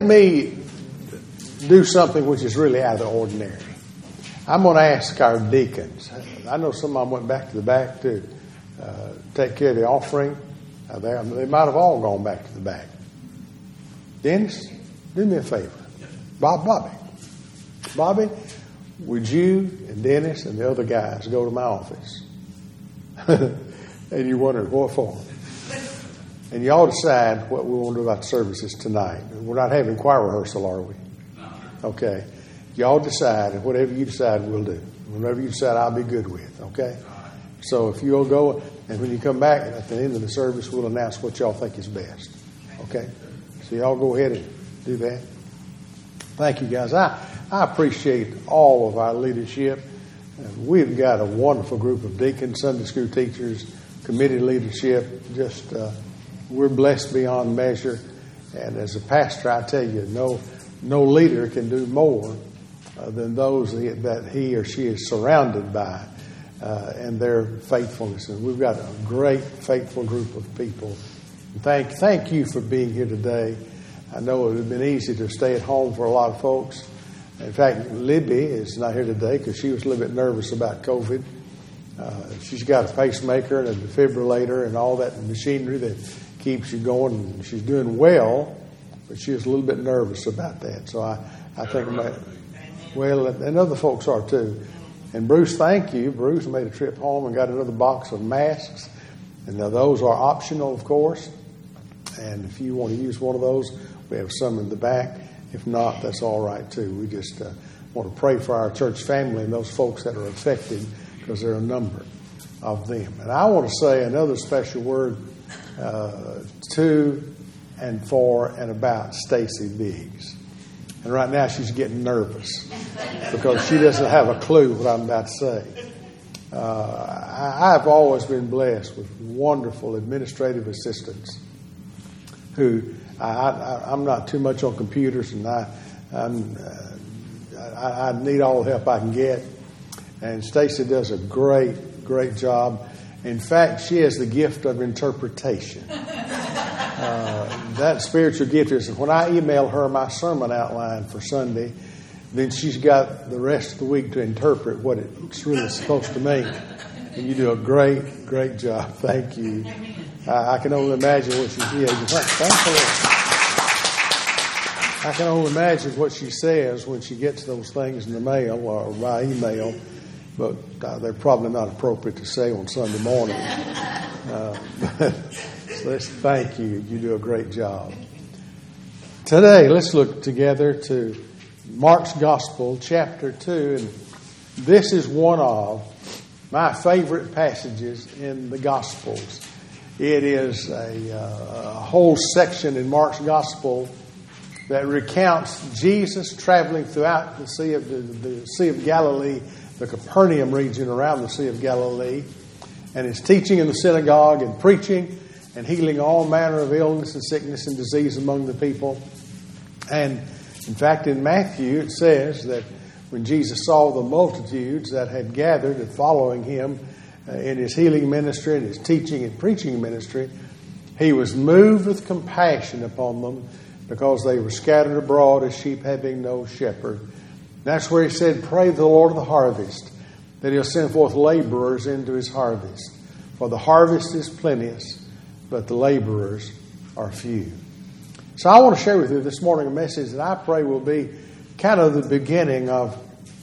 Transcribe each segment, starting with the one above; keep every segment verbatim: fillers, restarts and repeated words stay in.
me do something which is really out of the ordinary. I'm going to ask our deacons. I know some of them went back to the back to uh, take care of the offering. Uh, they, they might have all gone back to the back. Dennis, do me a favor. Bob, Bobby. Bobby, would you and Dennis and the other guys go to my office? And you wondered, what for? And y'all decide what we want to do about the services tonight. We're not having choir rehearsal, are we? Okay. Y'all decide, and whatever you decide, we'll do. Whatever you decide, I'll be good with, okay? So if you'll go, and when you come back at the end of the service, we'll announce what y'all think is best, okay? So y'all go ahead and do that. Thank you, guys. I, I appreciate all of our leadership. We've got a wonderful group of deacons, Sunday school teachers, committee leadership. Just uh, we're blessed beyond measure. And as a pastor, I tell you, no no leader can do more uh, than those that he or she is surrounded by uh, and their faithfulness. And we've got a great, faithful group of people. Thank thank you for being here today. I know it would have been easy to stay at home for a lot of folks. In fact, Libby is not here today because she was a little bit nervous about COVID. Uh, she's got a pacemaker and a defibrillator and all that machinery that keeps you going. She's doing well, but she was a little bit nervous about that. So I, I think, my, well, and other folks are too. And Bruce, thank you. Bruce made a trip home and got another box of masks. And now those are optional, of course. And if you want to use one of those, we have some in the back. If not, that's all right too. We just uh, want to pray for our church family and those folks that are affected, because there are a number of them. And I want to say another special word uh, to and for and about Stacy Biggs. And right now she's getting nervous because she doesn't have a clue what I'm about to say. Uh, I, I've always been blessed with wonderful administrative assistants who I, I, I'm not too much on computers, and I, I'm, uh, I, I need all the help I can get. And Stacy does a great, great job. In fact, she has the gift of interpretation. Uh, that spiritual gift is when I email her my sermon outline for Sunday, then she's got the rest of the week to interpret what it's really supposed to mean. And you do a great, great job. Thank you. Uh, I can only imagine what she says. Thankfully, I can only imagine what she says when she gets those things in the mail or by email, but uh, they're probably not appropriate to say on Sunday morning. Uh, so let's thank you. You do a great job. Today, let's look together to Mark's Gospel, chapter two, and this is one of my favorite passages in the Gospels. It is a, uh, a whole section in Mark's Gospel that recounts Jesus traveling throughout the Sea of the, the Sea of Galilee, the Capernaum region around the Sea of Galilee, and his teaching in the synagogue and preaching and healing all manner of illness and sickness and disease among the people. And in fact, in Matthew it says that when Jesus saw the multitudes that had gathered and following him uh, in his healing ministry and his teaching and preaching ministry, he was moved with compassion upon them, because they were scattered abroad as sheep having no shepherd. That's where he said, pray the Lord of the harvest, that he'll send forth laborers into his harvest. For the harvest is plenteous, but the laborers are few. So I want to share with you this morning a message that I pray will be kind of the beginning of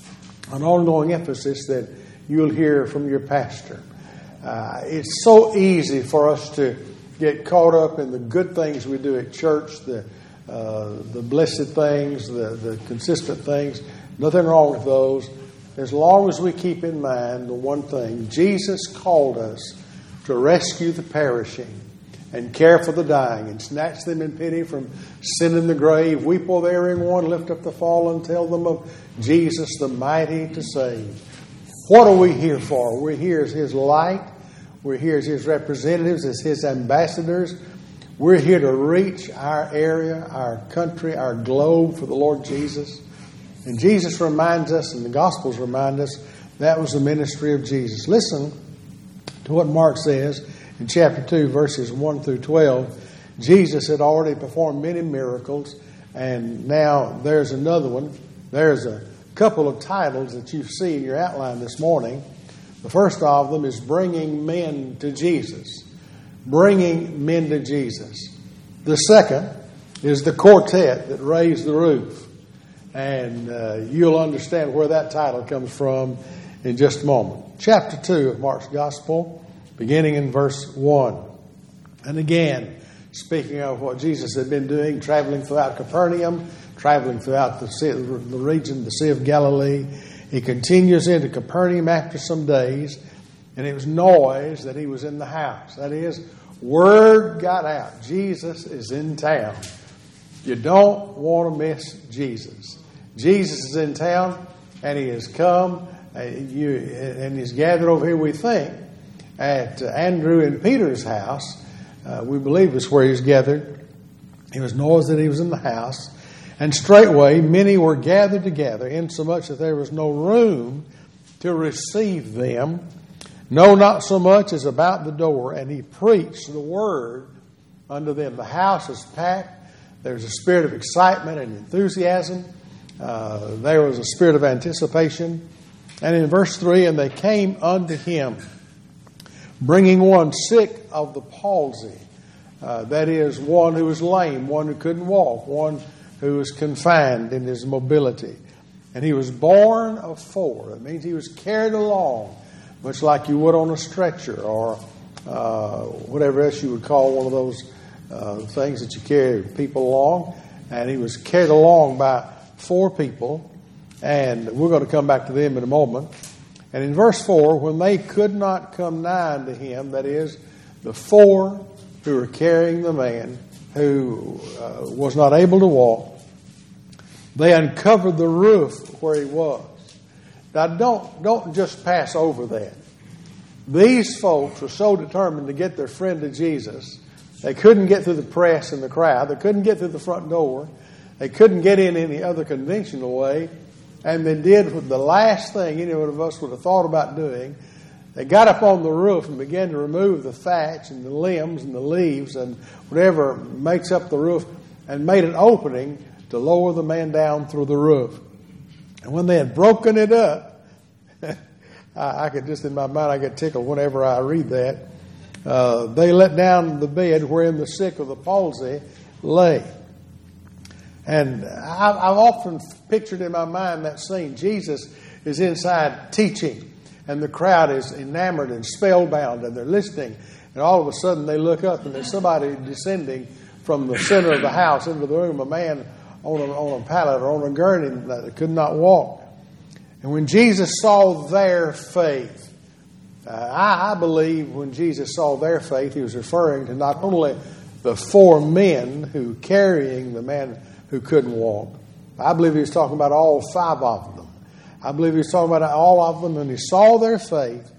an ongoing emphasis that you'll hear from your pastor. Uh, it's so easy for us to get caught up in the good things we do at church, the Uh, the blessed things, the, the consistent things. Nothing wrong with those. As long as we keep in mind the one thing, Jesus called us to rescue the perishing and care for the dying and snatch them in pity from sin in the grave. Weep o'er the erring one, lift up the fallen, tell them of Jesus the mighty to save. What are we here for? We're here as his light. We're here as his representatives, as his ambassadors. We're here to reach our area, our country, our globe for the Lord Jesus. And Jesus reminds us, and the Gospels remind us, that was the ministry of Jesus. Listen to what Mark says in chapter two, verses one through twelve. Jesus had already performed many miracles, And now there's another one. There's a couple of titles that you see in your outline this morning. The first of them is Bringing Men to Jesus. Bringing Men to Jesus. The second is the quartet that raised the roof. And uh, you'll understand where that title comes from in just a moment. Chapter two of Mark's Gospel, beginning in verse one. And again, speaking of what Jesus had been doing, traveling throughout Capernaum, traveling throughout the, sea, the region, the Sea of Galilee, he continues into Capernaum after some days, and it was noise that he was in the house. That is, word got out. Jesus is in town. You don't want to miss Jesus. Jesus is in town, and he has come, uh, you, and he's gathered over here, we think, at uh, Andrew and Peter's house. Uh, we believe it's where he's gathered. It was noise that he was in the house. And straightway many were gathered together, insomuch that there was no room to receive them, no, not so much as about the door. And he preached the word unto them. The house was packed. There was a spirit of excitement and enthusiasm. Uh, there was a spirit of anticipation. And in verse three, and they came unto him, bringing one sick of the palsy. Uh, that is, one who was lame, one who couldn't walk, one who was confined in his mobility. And he was borne of four. That means he was carried along, much like you would on a stretcher or uh, whatever else you would call one of those uh, things that you carry people along. And he was carried along by four people. And we're going to come back to them in a moment. And in verse four, when they could not come nigh unto him, that is, the four who were carrying the man who uh, was not able to walk, they uncovered the roof where he was. Now, don't, don't just pass over that. These folks were so determined to get their friend to Jesus, they couldn't get through the press and the crowd. They couldn't get through the front door. They couldn't get in any other conventional way. And they did the last thing any one of us would have thought about doing. They got up on the roof and began to remove the thatch and the limbs and the leaves and whatever makes up the roof, and made an opening to lower the man down through the roof. And when they had broken it up, I, I could just in my mind, I get tickled whenever I read that. Uh, they let down the bed wherein the sick of the palsy lay. And I, I've often pictured in my mind that scene. Jesus is inside teaching, and the crowd is enamored and spellbound, and they're listening. And all of a sudden they look up, and there's somebody descending from the center of the house into the room, a man on a, on a pallet or on a gurney that could not walk. And when Jesus saw their faith, uh, I, I believe when Jesus saw their faith, he was referring to not only the four men who carrying the man who couldn't walk. I believe he was talking about all five of them. I believe he was talking about all of them. And he saw their faith.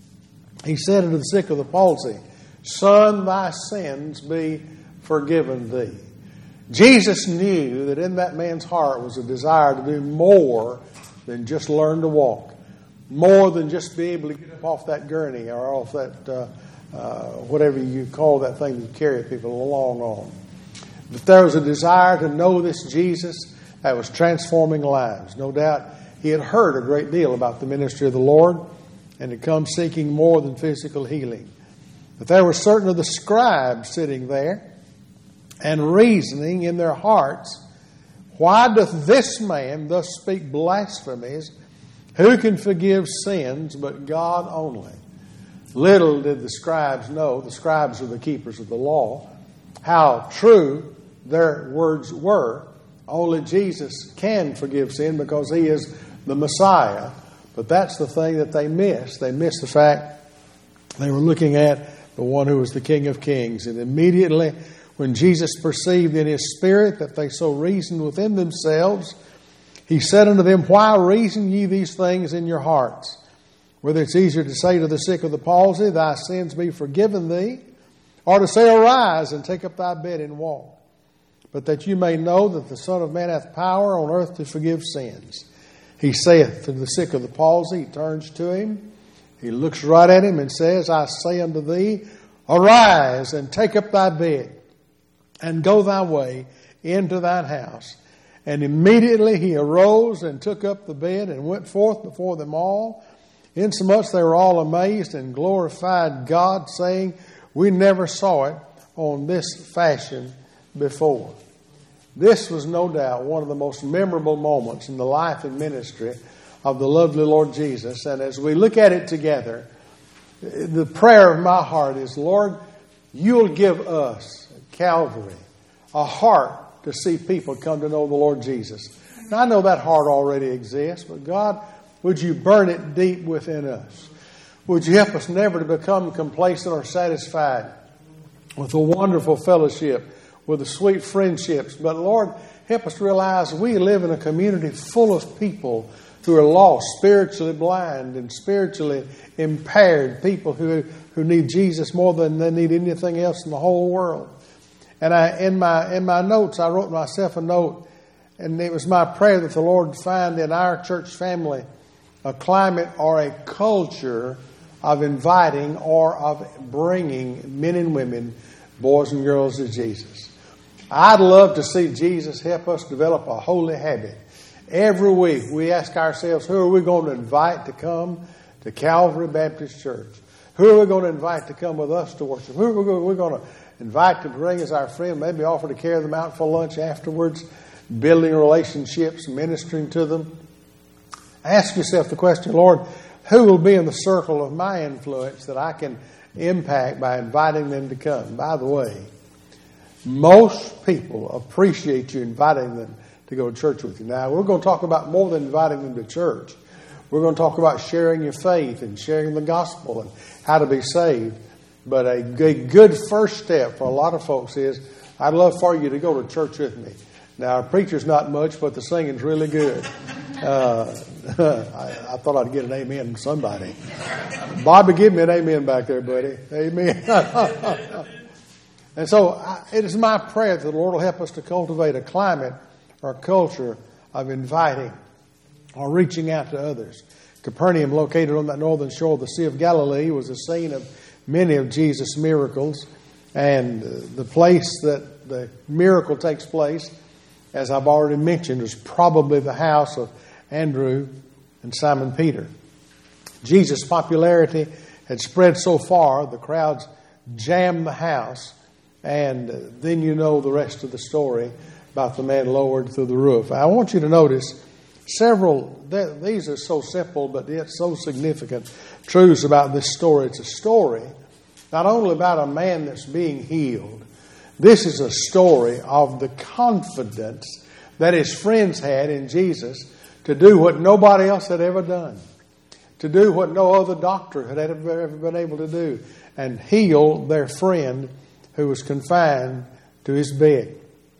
He said unto the sick of the palsy, Son, thy sins be forgiven thee. Jesus knew that in that man's heart was a desire to do more than just learn to walk. More than just be able to get up off that gurney or off that, uh, uh, whatever you call that thing you carry people along on. But there was a desire to know this Jesus that was transforming lives. No doubt he had heard a great deal about the ministry of the Lord and had come seeking more than physical healing. But there were certain of the scribes sitting there and reasoning in their hearts, Why doth this man thus speak blasphemies? Who can forgive sins but God only? Little did the scribes know, the scribes are the keepers of the law, how true their words were. Only Jesus can forgive sin because he is the Messiah. But that's the thing that they missed. They missed the fact they were looking at the one who was the King of Kings. And immediately when Jesus perceived in his spirit that they so reasoned within themselves, he said unto them, Why reason ye these things in your hearts? Whether it's easier to say to the sick of the palsy, Thy sins be forgiven thee, or to say, Arise and take up thy bed and walk. But that you may know that the Son of Man hath power on earth to forgive sins. He saith to the sick of the palsy, he turns to him, he looks right at him and says, I say unto thee, Arise and take up thy bed and go thy way into thine house. And immediately he arose and took up the bed and went forth before them all, insomuch they were all amazed and glorified God, saying, we never saw it on this fashion before. This was no doubt one of the most memorable moments in the life and ministry of the lovely Lord Jesus. And as we look at it together, the prayer of my heart is, Lord, you'll give us, Calvary, a heart to see people come to know the Lord Jesus. Now, I know that heart already exists, but God, would you burn it deep within us? Would you help us never to become complacent or satisfied with a wonderful fellowship, with the sweet friendships? But Lord, help us realize we live in a community full of people who are lost, spiritually blind and spiritually impaired, people who, who need Jesus more than they need anything else in the whole world. And I, in my in my notes, I wrote myself a note, and it was my prayer that the Lord find in our church family a climate or a culture of inviting or of bringing men and women, boys and girls, to Jesus. I'd love to see Jesus help us develop a holy habit. Every week we ask ourselves, who are we going to invite to come to Calvary Baptist Church? Who are we going to invite to come with us to worship? Who are we going to invite to bring as our friend, maybe offer to carry them out for lunch afterwards, building relationships, ministering to them? Ask yourself the question, Lord, who will be in the circle of my influence that I can impact by inviting them to come? By the way, most people appreciate you inviting them to go to church with you. Now, we're going to talk about more than inviting them to church. We're going to talk about sharing your faith and sharing the gospel and how to be saved. But a good first step for a lot of folks is, I'd love for you to go to church with me. Now, our preacher's not much, but the singing's really good. Uh, I, I thought I'd get an amen from somebody. Bobby, give me an amen back there, buddy. Amen. And so I, it is my prayer that the Lord will help us to cultivate a climate or a culture of inviting or reaching out to others. Capernaum, located on that northern shore of the Sea of Galilee, was the scene of many of Jesus' miracles. And the place that the miracle takes place, as I've already mentioned, is probably the house of Andrew and Simon Peter. Jesus' popularity had spread so far, the crowds jammed the house, and then you know the rest of the story about the man lowered through the roof. I want you to notice several, these are so simple, but yet so significant truths about this story. It's a story not only about a man that's being healed. This is a story of the confidence that his friends had in Jesus to do what nobody else had ever done, to do what no other doctor had ever, ever been able to do, and heal their friend who was confined to his bed.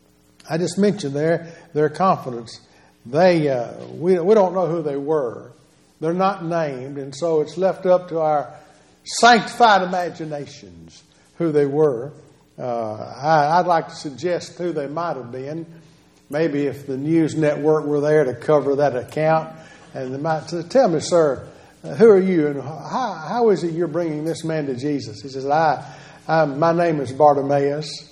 I just mentioned there their confidence. They uh, we we don't know who they were. They're not named, and so it's left up to our sanctified imaginations who they were. Uh, I, I'd like to suggest who they might have been. Maybe if the news network were there to cover that account, and they might say, tell me, sir, uh, who are you, and how, how is it you're bringing this man to Jesus? He says, I, I'm, my name is Bartimaeus,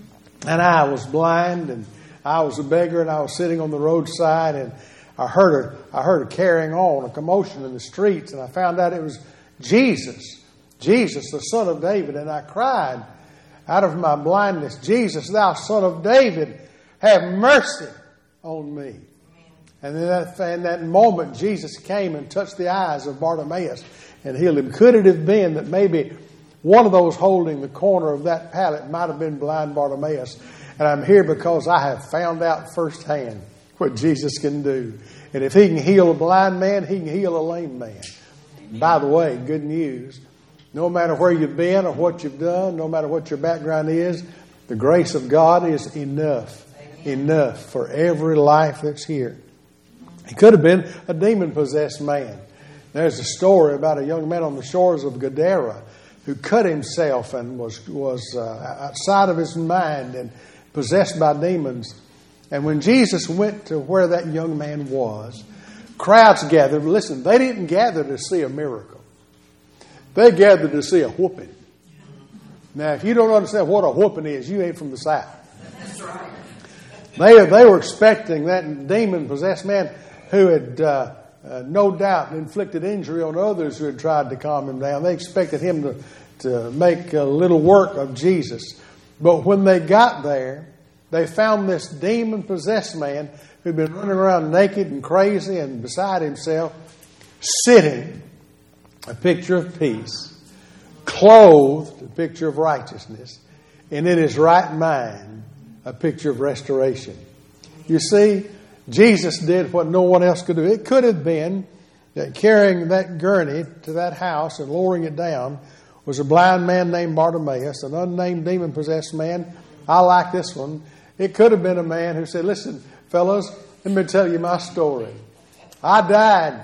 and I was blind, and I was a beggar, and I was sitting on the roadside, and I heard a, I heard a carrying on, a commotion in the streets, and I found out it was Jesus, Jesus, the Son of David, and I cried out of my blindness, Jesus, thou Son of David, have mercy on me. And in that, in that moment, Jesus came and touched the eyes of Bartimaeus and healed him. Could it have been that maybe one of those holding the corner of that pallet might have been blind Bartimaeus? And I'm here because I have found out firsthand what Jesus can do. And if he can heal a blind man, he can heal a lame man. By the way, good news. No matter where you've been or what you've done, no matter what your background is, the grace of God is enough. Enough for every life that's here. He could have been a demon-possessed man. There's a story about a young man on the shores of Gadara who cut himself and was was uh, outside of his mind and possessed by demons. And when Jesus went to where that young man was, crowds gathered. Listen, they didn't gather to see a miracle. They gathered to see a whooping. Now, if you don't understand what a whooping is, you ain't from the South. That's right. They, they were expecting that demon-possessed man who had uh, uh, no doubt inflicted injury on others who had tried to calm him down. They expected him to, to make a little work of Jesus. But when they got there, they found this demon-possessed man who'd been running around naked and crazy and beside himself, sitting, a picture of peace, clothed, a picture of righteousness, and in his right mind, a picture of restoration. You see, Jesus did what no one else could do. It could have been that carrying that gurney to that house and lowering it down was a blind man named Bartimaeus, an unnamed demon-possessed man. I like this one. It could have been a man who said, listen, fellas, let me tell you my story. I died.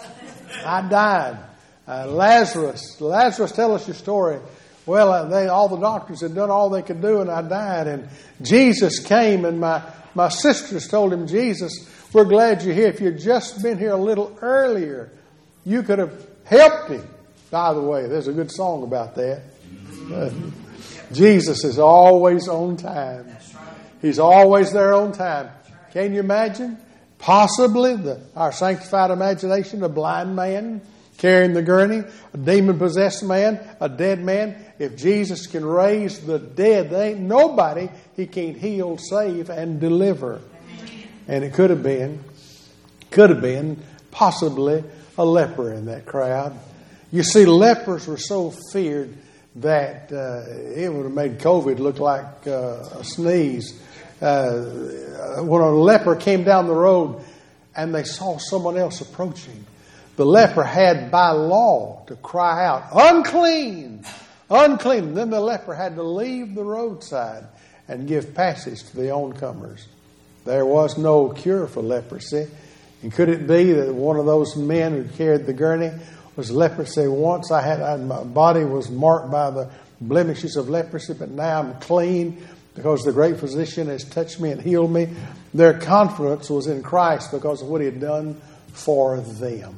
I died. Uh, Lazarus, Lazarus, tell us your story. Well, uh, they, all the doctors had done all they could do, and I died. And Jesus came, and my, my sisters told him, Jesus, we're glad you're here. If you'd just been here a little earlier, you could have helped him. By the way, there's a good song about that. Uh, Jesus is always on time. He's always there on time. Can you imagine? Possibly the, our sanctified imagination, a blind man carrying the gurney, a demon-possessed man, a dead man. If Jesus can raise the dead, there ain't nobody he can't heal, save, and deliver. And it could have been, could have been possibly a leper in that crowd. You see, lepers were so feared that uh, it would have made COVID look like uh, a sneeze. Uh, when a leper came down the road and they saw someone else approaching, the leper had by law to cry out, unclean, unclean. And then the leper had to leave the roadside and give passage to the oncomers. There was no cure for leprosy. And could it be that one of those men who carried the gurney was leprosy? Once I had, I, my body was marked by the blemishes of leprosy, but now I'm clean because the great physician has touched me and healed me. Their confidence was in Christ because of what he had done for them.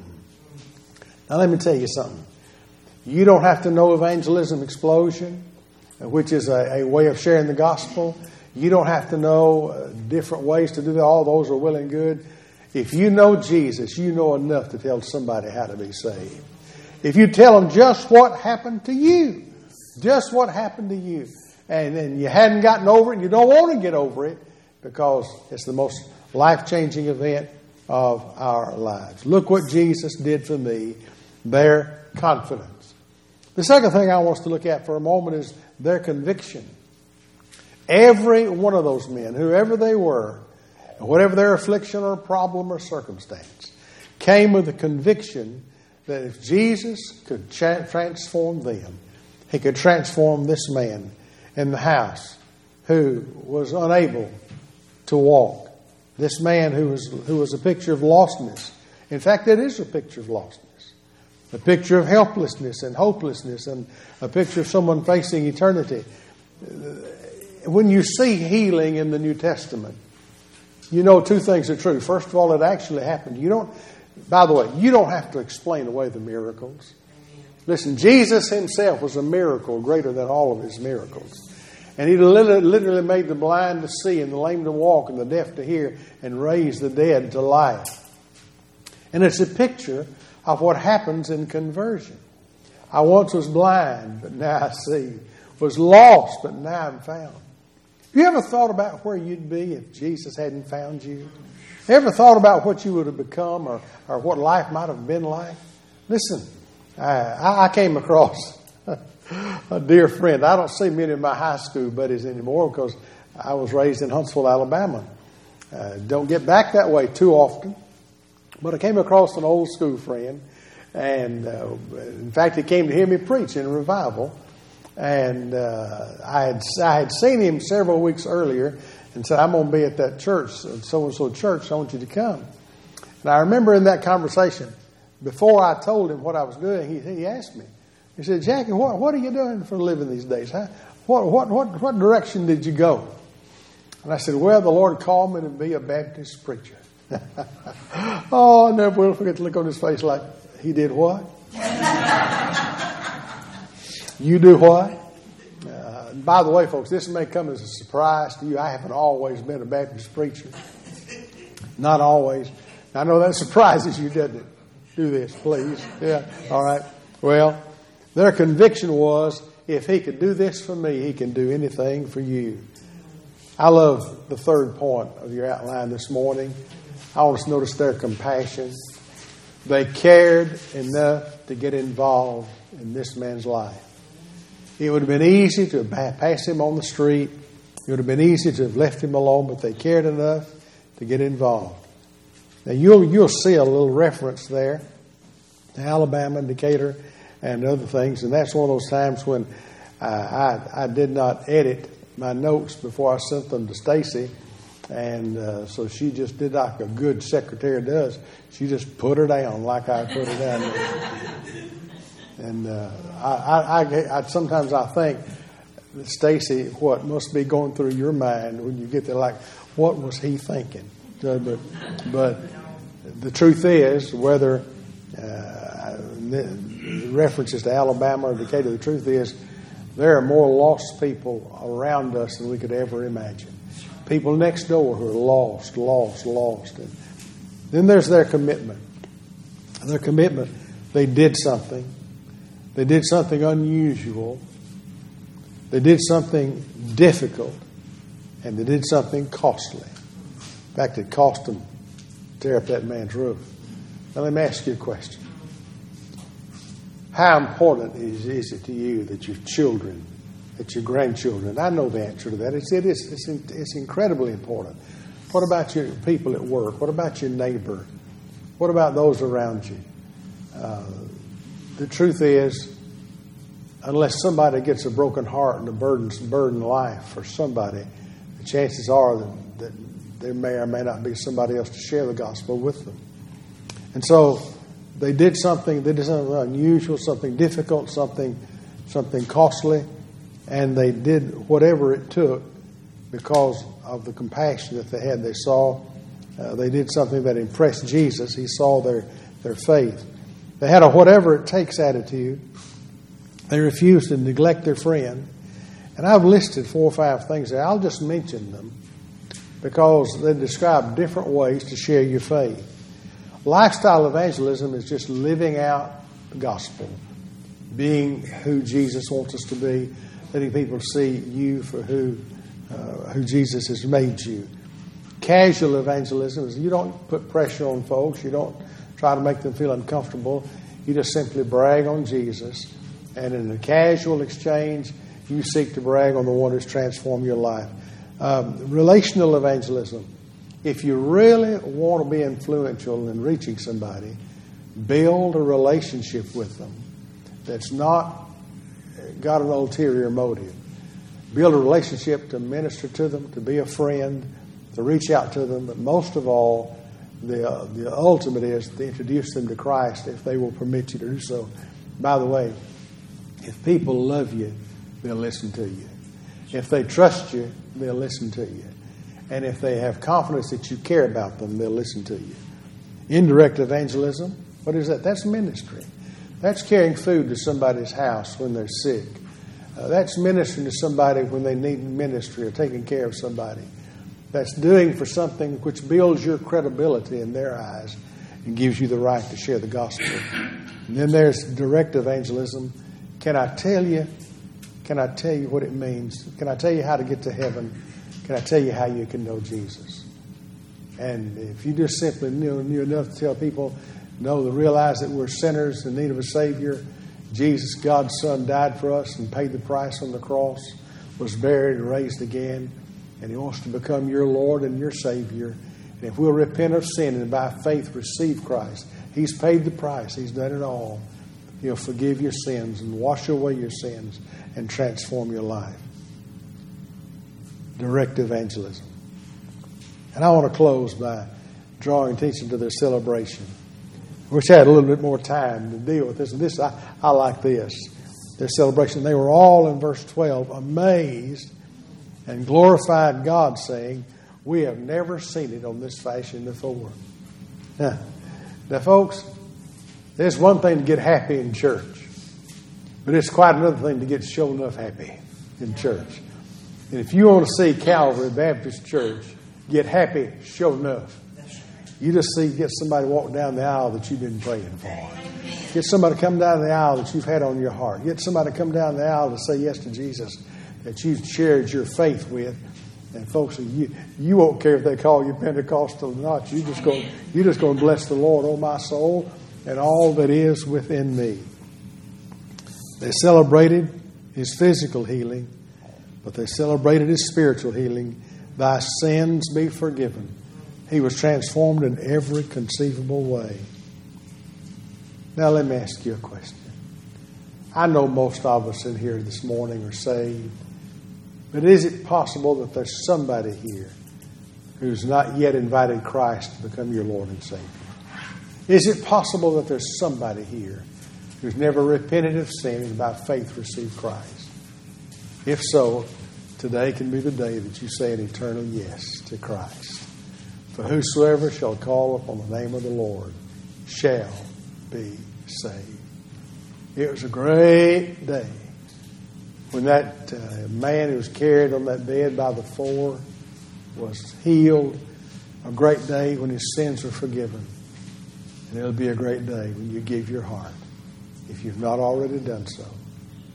Now let me tell you something. You don't have to know Evangelism Explosion, which is a, a way of sharing the gospel. You don't have to know uh, different ways to do that. All those are well and good. If you know Jesus, you know enough to tell somebody how to be saved. If you tell them just what happened to you, just what happened to you, and then you hadn't gotten over it and you don't want to get over it because it's the most life-changing event of our lives. Look what Jesus did for me. Their confidence. The second thing I want us to look at for a moment is their conviction. Every one of those men, whoever they were, whatever their affliction or problem or circumstance, came with the conviction that if Jesus could tra- transform them, he could transform this man in the house who was unable to walk. This man who was, who was a picture of lostness. In fact, it is a picture of lostness. A picture of helplessness and hopelessness, and a picture of someone facing eternity. When you see healing in the New Testament, you know two things are true. First of all, it actually happened. You don't, by the way, you don't have to explain away the miracles. Listen, Jesus himself was a miracle greater than all of his miracles. And he literally made the blind to see and the lame to walk and the deaf to hear and raised the dead to life. And it's a picture of what happens in conversion. I once was blind, but now I see. Was lost, but now I'm found. Have you ever thought about where you'd be if Jesus hadn't found you? Ever thought about what you would have become or, or what life might have been like? Listen, I, I came across a dear friend. I don't see many of my high school buddies anymore because I was raised in Huntsville, Alabama. Uh, don't get back that way too often. But I came across an old school friend, and uh, in fact, he came to hear me preach in a revival. And uh, I had I had seen him several weeks earlier and said, I'm going to be at that church, so-and-so church, I want you to come. And I remember in that conversation, before I told him what I was doing, he, he asked me, he said, Jackie, what, what are you doing for a living these days? Huh? What, what, what, what direction did you go? And I said, well, the Lord called me to be a Baptist preacher. Oh, I never will forget to look on his face like, he did what? You do what? Uh, and by the way, folks, this may come as a surprise to you. I haven't always been a Baptist preacher. Not always. I know that surprises you, doesn't it? Do this, please. Yeah, all right. Well, their conviction was, if he could do this for me, he can do anything for you. I love the third point of your outline this morning. I want us to notice their compassion. They cared enough to get involved in this man's life. It would have been easy to pass him on the street. It would have been easy to have left him alone, but they cared enough to get involved. Now, you'll, you'll see a little reference there to Alabama, Decatur, and other things. And that's one of those times when uh, I, I did not edit my notes before I sent them to Stacy. And uh, so she just did like a good secretary does. She just put her down like I put her down there. And uh, I, I, I, I sometimes I think, Stacy, what must be going through your mind when you get there, like, what was he thinking? So, but, but the truth is, whether uh, the references to Alabama or Decatur, the truth is, there are more lost people around us than we could ever imagine. People next door who are lost, lost, lost. And then there's their commitment. Their commitment, they did something. They did something unusual. They did something difficult. And they did something costly. In fact, it cost them to tear up that man's roof. Now let me ask you a question. How important is, is it to you that your children, that your grandchildren, I know the answer to that. It's, it is, it's, it's incredibly important. What about your people at work? What about your neighbor? What about those around you? Uh, the truth is, unless somebody gets a broken heart and a burdened, burdened life for somebody, the chances are that, that there may or may not be somebody else to share the gospel with them. And so they did something, they did something unusual, something difficult, something something costly, and they did whatever it took because of the compassion that they had. They saw, uh, they did something that impressed Jesus. He saw their, their faith. They had a whatever it takes attitude. They refused to neglect their friend. And I've listed four or five things there. I'll just mention them because they describe different ways to share your faith. Lifestyle evangelism is just living out the gospel, being who Jesus wants us to be, letting people see you for who uh, who Jesus has made you. Casual evangelism is you don't put pressure on folks. You don't try to make them feel uncomfortable. You just simply brag on Jesus. And in a casual exchange, you seek to brag on the one who's transformed your life. Um, relational evangelism. If you really want to be influential in reaching somebody, build a relationship with them that's not got an ulterior motive. Build a relationship to minister to them, to be a friend, to reach out to them. But most of all, the, uh, the ultimate is to introduce them to Christ if they will permit you to do so. By the way, if people love you, they'll listen to you. If they trust you, they'll listen to you. And if they have confidence that you care about them, they'll listen to you. Indirect evangelism, what is that? That's ministry. That's carrying food to somebody's house when they're sick. Uh, that's ministering to somebody when they need ministry or taking care of somebody. That's doing for something which builds your credibility in their eyes and gives you the right to share the gospel. And then there's direct evangelism. Can I tell you, can I tell you what it means? Can I tell you how to get to heaven? Can I tell you how you can know Jesus? And if you just simply knew, knew enough to tell people, know to realize that we're sinners in need of a Savior. Jesus, God's Son, died for us and paid the price on the cross, was buried and raised again. And He wants to become your Lord and your Savior. And if we'll repent of sin and by faith receive Christ, He's paid the price. He's done it all. He'll forgive your sins and wash away your sins and transform your life. Direct evangelism. And I want to close by drawing attention to their celebration. I wish I had a little bit more time to deal with this. And this, I, I like this. Their celebration. They were all, in verse twelve, amazed and glorified God, saying, we have never seen it on this fashion before. Now, now folks, there's one thing to get happy in church, but it's quite another thing to get shown enough happy. in church. And if you want to see Calvary Baptist Church get happy, sure enough, you just see get somebody walk down the aisle that you've been praying for. Get somebody to come down the aisle that you've had on your heart. Get somebody to come down the aisle to say yes to Jesus that you've shared your faith with. And folks, you you won't care if they call you Pentecostal or not. You just go you just going to bless the Lord, oh my soul, and all that is within me. They celebrated his physical healing, but they celebrated his spiritual healing. Thy sins be forgiven. He was transformed in every conceivable way. Now let me ask you a question. I know most of us in here this morning are saved, but is it possible that there's somebody here who's not yet invited Christ to become your Lord and Savior? Is it possible that there's somebody here who's never repented of sin and by faith received Christ? If so, today can be the day that you say an eternal yes to Christ. For whosoever shall call upon the name of the Lord shall be saved. It was a great day when that uh, man who was carried on that bed by the four was healed. A great day when his sins were forgiven. And it'll be a great day when you give your heart, if you've not already done so,